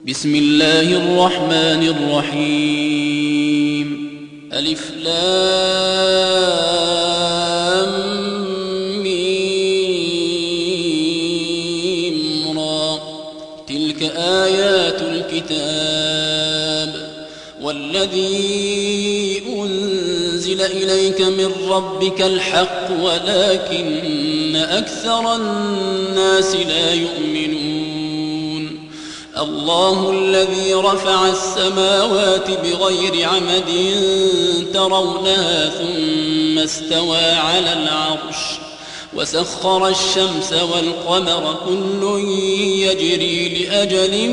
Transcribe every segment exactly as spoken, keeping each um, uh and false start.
بسم الله الرحمن الرحيم. ألف لام ميم را. تلك آيات الكتاب والذي أنزل إليك من ربك الحق ولكن أكثر الناس لا يؤمنون. الله الذي رفع السماوات بغير عمد ترونها ثم استوى على العرش وسخر الشمس والقمر كل يجري لأجل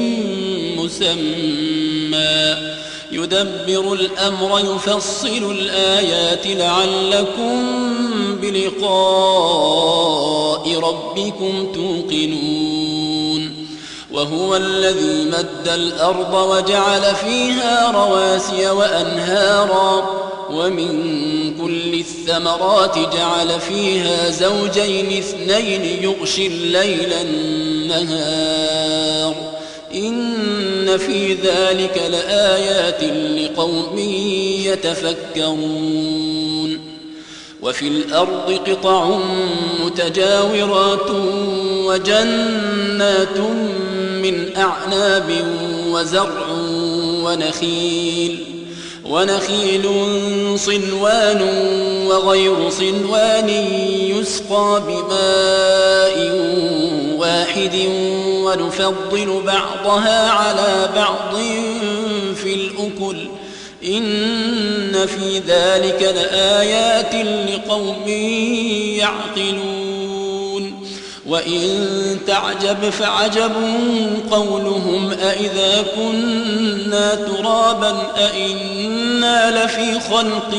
مسمى يدبر الأمر يفصل الآيات لعلكم بلقاء ربكم توقنون. وهو الذي مد الأرض وجعل فيها رواسي وأنهارا ومن كل الثمرات جعل فيها زوجين اثنين يغشي الليل النهار إن في ذلك لآيات لقوم يتفكرون. وفي الأرض قطع متجاورات وجنات من أعناب وزرع ونخيل ونخيل صنوان وغير صنوان يسقى بماء واحد ونفضل بعضها على بعض في الأكل إن في ذلك لآيات لقوم يعقلون. وإن تعجب فعجب قولهم أإذا كنا ترابا أإنا لفي خلق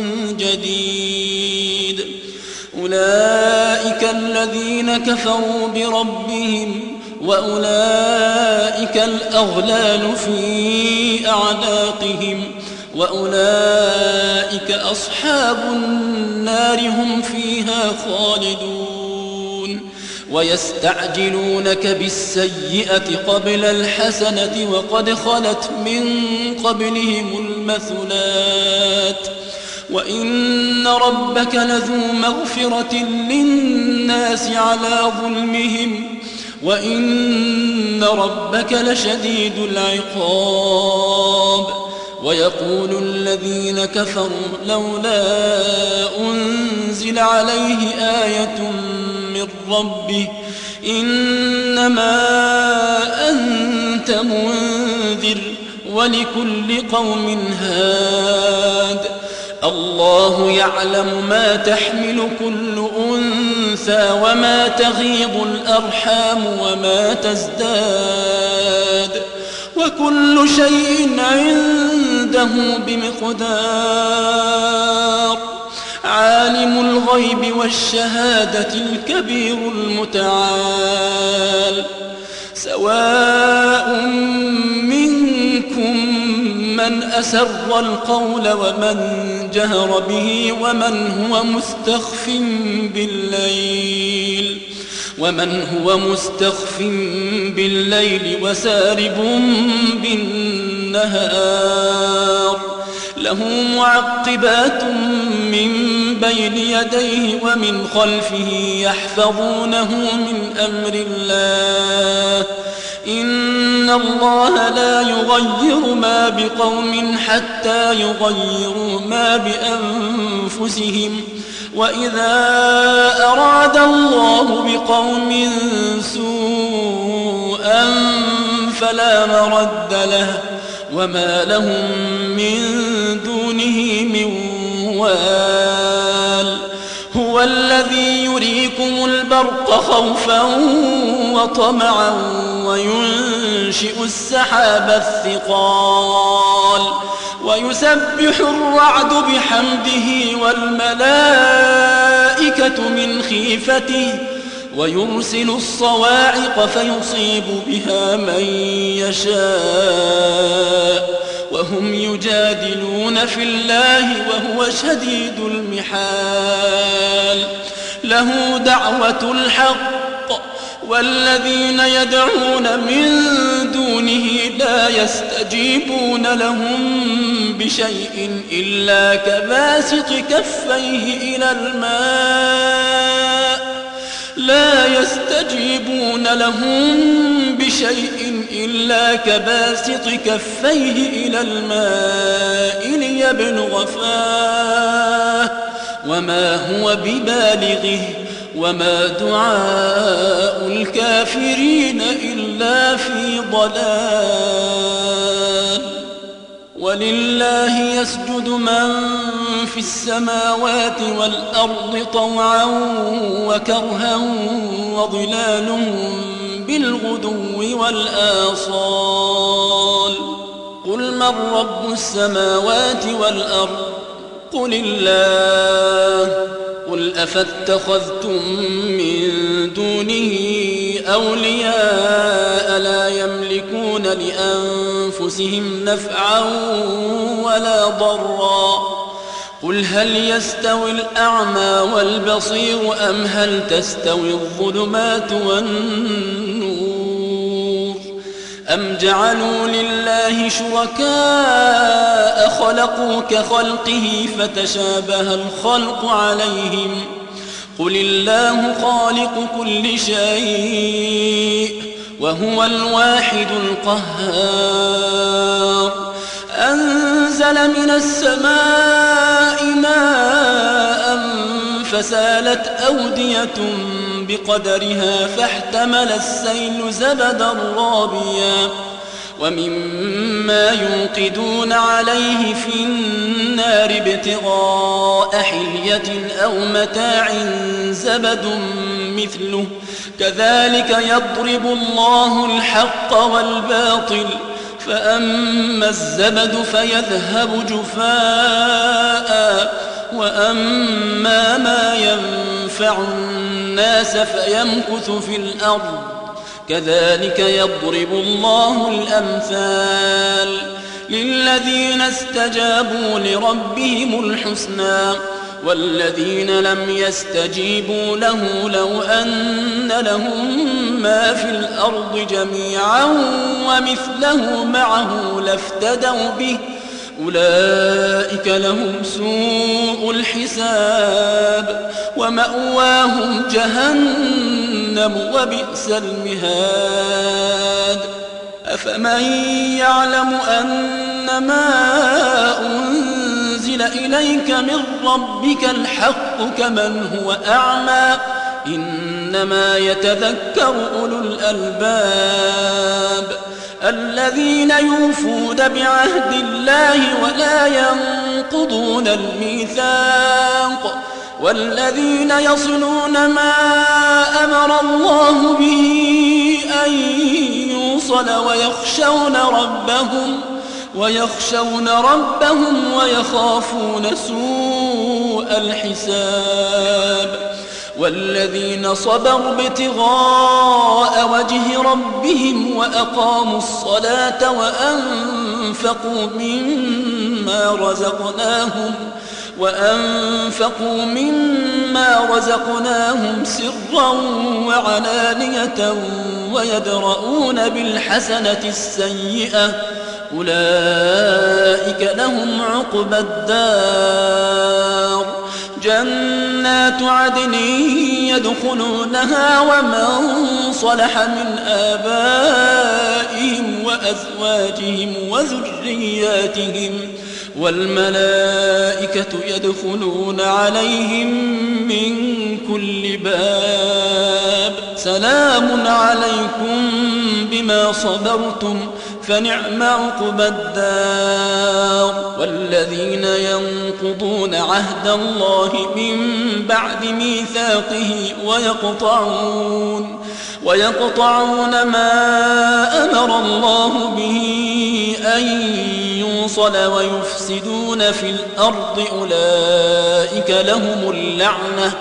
جديد. أولئك الذين كفروا بربهم وأولئك الأغلال في أعناقهم وأولئك أصحاب النار هم فيها خالدون. ويستعجلونك بالسيئة قبل الحسنة وقد خلت من قبلهم المثلات وإن ربك لذو مغفرة للناس على ظلمهم وإن ربك لشديد العقاب. ويقول الذين كفروا لولا أنزل عليه آية من ربه إنما أنت منذر ولكل قوم هاد. الله يعلم ما تحمل كل أنثى وما تغيض الأرحام وما تزداد وكل شيء عنده بمقدار. عالم الغيب والشهادة الكبير المتعال. سواء منكم من أسر القول ومن جهر به ومن هو مستخف بالليل ومن هو مستخف بالليل وسارب بالنهار. له معقبات من بين يديه ومن خلفه يحفظونه من أمر الله. إن الله لا يغير ما بقوم حتى يغيروا ما بأنفسهم وإذا أراد الله بقوم سوءا فلا مرد له وما لهم من دونه من وال. هو الذي يريكم البرق خوفا وطمعا وينشئ السحاب الثقال ويسبح الرعد بحمده والملائكة من خيفته ويرسل الصواعق فيصيب بها من يشاء وهم يجادلون في الله وهو شديد المحال. له دعوة الحق والذين يدعون من دونه لا يستجيبون لهم بشيء إلا كباسط كفيه إلى الماء لا يستجيبون لهم بشيء إلا كباسط كفيه إلى الماء ليبلغ فاه وما هو ببالغه وما دعاء الكافرين إلا في ضلال. ولله يسجد من في السماوات والأرض طوعا وكرها وظلالهم بالغدو والآصال. قل من رب السماوات والأرض قل الله. قل أفاتخذتم من دونه أولياء لا يملكون لأنفسهم نفعا ولا ضرا. قل هل يستوي الأعمى والبصير أم هل تستوي الظلمات والنور أم جعلوا لله شركاء خلقوا كخلقه فتشابه الخلق عليهم. قل الله خالق كل شيء وهو الواحد القهار. أنزل من السماء ماء فسالت أودية بقدرها فاحتمل السيل زبدا رابيا ومما يوقدون عليه في النار ابتغاء حلية أو متاع زبد مثله كذلك يضرب الله الحق والباطل فأما الزبد فيذهب جفاء وأما ما ينفع الناس فيمكث في الأرض كذلك يضرب الله الأمثال. للذين استجابوا لربهم الحسنى والذين لم يستجيبوا له لو أن لهم ما في الأرض جميعا ومثله معه لافتدوا به أولئك لهم سوء الحساب ومأواهم جهنم وبئس المهاد. أفمن يعلم أنما أنزل إليك من ربك الحق كمن هو أعمى إنما يتذكر أولو الألباب الذين يوفون بعهد الله ولا ينقضون الميثاق والذين يصلون ما أمر الله به أن يوصل ويخشون ربهم ويخشون ربهم ويخافون سوء الحساب. والذين صبروا ابتغاء وجه ربهم وأقاموا الصلاة وأنفقوا مما رزقناهم وأنفقوا مما رزقناهم سرا وعلانية ويدرؤون بالحسنة السيئة أولئك لهم عقبى الدار. جنات عدن يدخلونها ومن صلح من آبائهم وأزواجهم وذرياتهم والملائكة يدخلون عليهم من كل باب سلام عليكم بما صبرتم فنعم عقبى الدار. والذين ينقضون عهد الله من بعد ميثاقه ويقطعون ويقطعون ما أمر الله به أن يوصل ويفسدون في الأرض أولئك لهم اللعنة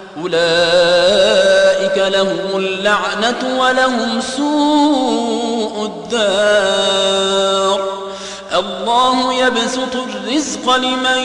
أولئك لهم اللعنة ولهم سوء الدار. الله يبسط الرزق لمن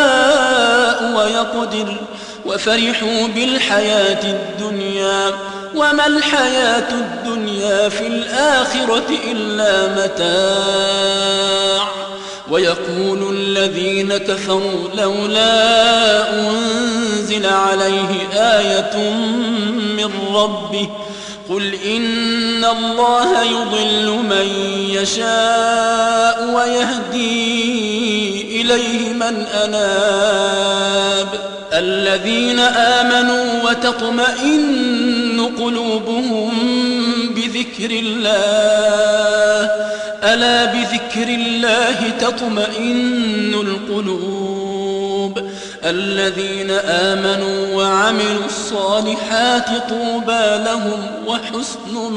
يشاء ويقدر وفرحوا بالحياة الدنيا وما الحياة الدنيا في الآخرة إلا متاع ويقول الذين كفروا لولا أنزل عليه آية من ربه قل إن الله يضل من يشاء ويهدي إليه من أناب الذين آمنوا وتطمئن قلوبهم بذكر الله ألا بذكر الله تطمئن القلوب الذين آمنوا وعملوا الصالحات طوبى لهم وحسن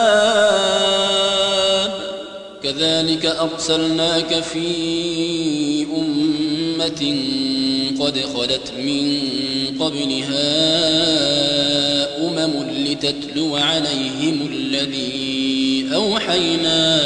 مآب كذلك أرسلناك في أمة قد خلت من قبلها أمم لتتلو عليهم الذي أوحينا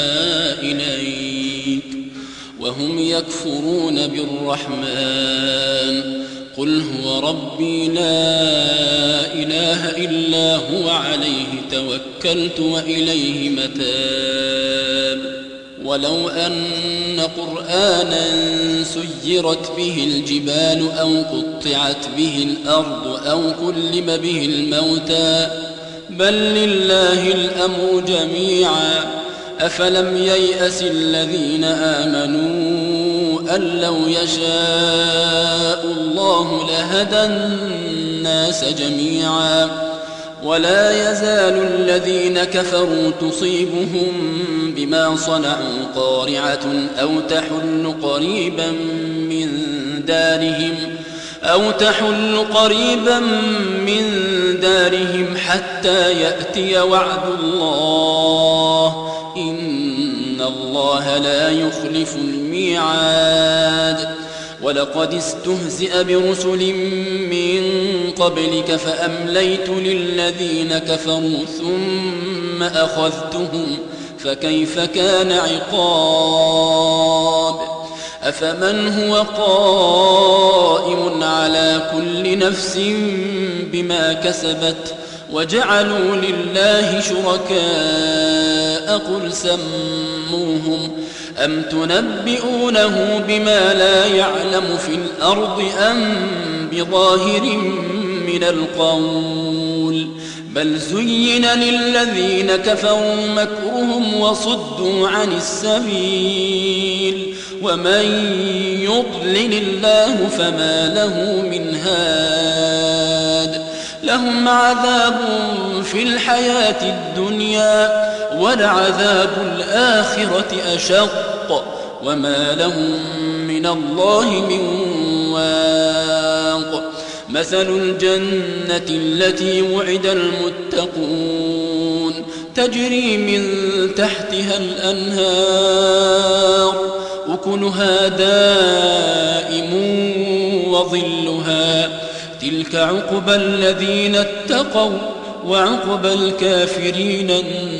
إليك وهم يكفرون بالرحمن قل هو ربي لا إله إلا هو عليه توكلت وإليه متاب ولو أن قرآنا سيرت به الجبال أو قطعت به الأرض أو كلم به الموتى بل لله الأمر جميعا أفلم ييأس الذين آمنوا أن لو يشاء الله لهدى الناس جميعا ولا يزال الذين كفروا تصيبهم بما صنعوا قارعة أو تحل قريبا من دارهم أو تحل قريبا من دارهم حتى يأتي وعد الله إن الله لا يخلف الميعاد ولقد استهزئ برسل من قبلك فأمليت للذين كفروا ثم أخذتهم فكيف كان عقاب أفمن هو قائم على كل نفس بما كسبت وجعلوا لله شركاء قل سموهم أم تنبئونه بما لا يعلم في الأرض أم بظاهر من القول بل زين للذين كفروا مكرهم وصدوا عن السبيل ومن يضلل الله فما له من هاد لهم عذاب في الحياة الدنيا ولعذاب الآخرة أشق وما لهم من الله من واق مثل الجنة التي وعد المتقون تجري من تحتها الأنهار أكلها دائم وظلها تلك عقبى الذين اتقوا وعقبى الكافرين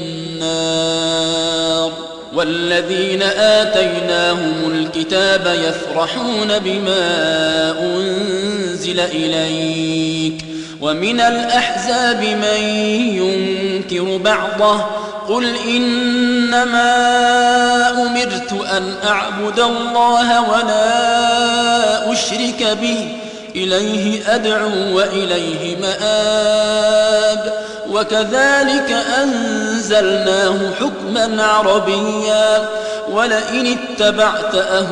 النار والذين آتيناهم الكتاب يفرحون بما أنزل إليك ومن الأحزاب من ينكر بعضه قل إنما أمرت أن أعبد الله ولا أشرك به إليه أدعو وإليه مآب وكذلك أنزلناه حكما عربيا ولئن اتبعت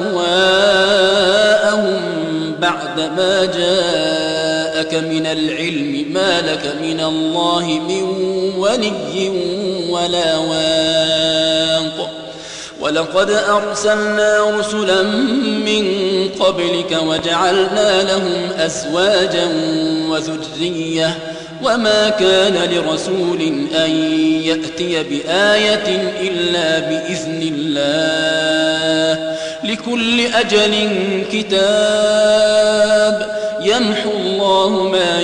أهواءهم بعدما جاءك من العلم ما لك من الله من ولي ولا واق ولقد أرسلنا رسلا من قبلك وجعلنا لهم أزواجا وذرية وما كان لرسول أن يأتي بآية إلا بإذن الله لكل أجل كتاب يمحو الله ما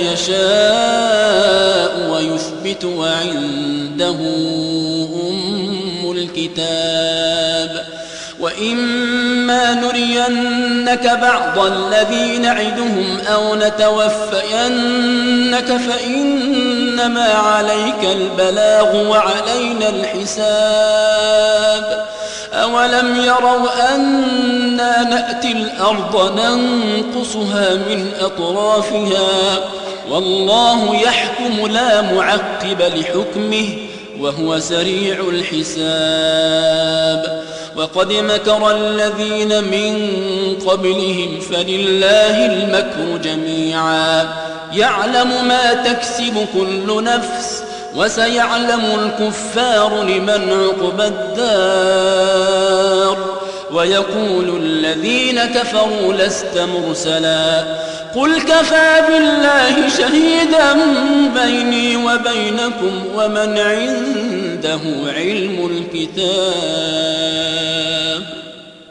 يشاء ويثبت وعنده أم الكتاب وإما نرينك بعض الذي نعدهم أو نتوفينك فإن إنما عليك البلاغ وعلينا الحساب أولم يروا أنا نأتي الأرض ننقصها من أطرافها والله يحكم لا معقب لحكمه وهو سريع الحساب وقد مكر الذين من قبلهم فلله المكر جميعا يعلم ما تكسب كل نفس وسيعلم الكفار لمن عقبى الدار ويقول الذين كفروا لست مرسلا قل كفى بالله شهيدا بيني وبينكم ومن عنده علم الكتاب